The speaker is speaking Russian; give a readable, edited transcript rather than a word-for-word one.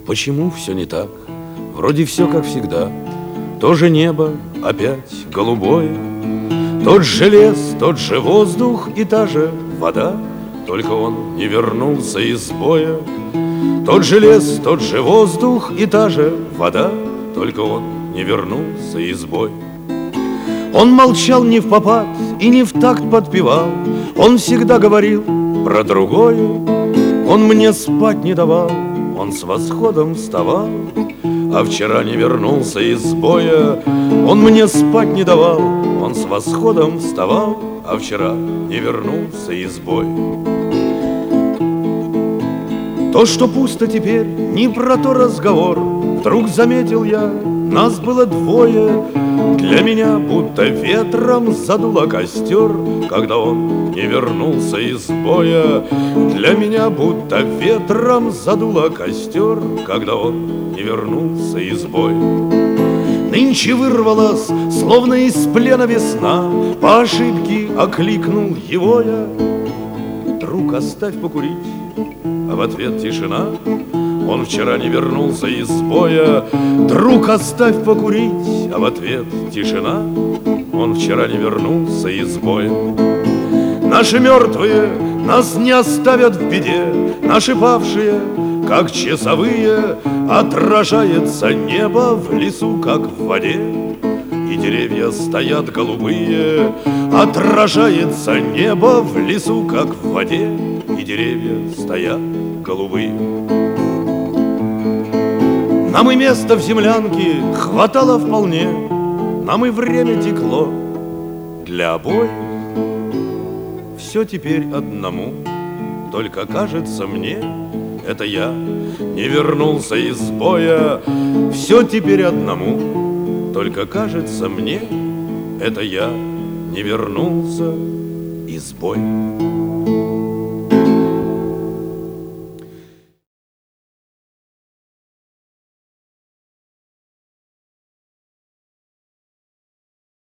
Почему все не так? Вроде все как всегда. То же небо опять голубое, тот же лес, тот же воздух и та же вода, только он не вернулся из боя. Тот же лес, тот же воздух и та же вода, только он не вернулся из боя. Он молчал не впопад и не в такт подпевал, он всегда говорил про другое. Он мне спать не давал, он с восходом вставал, а вчера не вернулся из боя. Он мне спать не давал, он с восходом вставал, а вчера не вернулся из боя. То, что пусто теперь, не про то разговор. Вдруг заметил я, нас было двое. Для меня будто ветром задуло костер, когда он не вернулся из боя. Для меня будто ветром задуло костер, когда он не вернулся из боя. Нынче вырвалась, словно из плена весна, по ошибке окликнул его я. Друг, оставь покурить, а в ответ тишина. Он вчера не вернулся из боя. Друг, оставь покурить, а в ответ тишина. Он вчера не вернулся из боя. Наши мертвые нас не оставят в беде, наши павшие, как часовые, отражается небо в лесу, как в воде. И деревья стоят голубые, отражается небо в лесу, как в воде. И деревья стоят голубые. Нам и места в землянке хватало вполне, нам и время текло для обоих. Все теперь одному, только кажется мне, это я не вернулся из боя. Все теперь одному, только кажется мне, это я не вернулся из боя.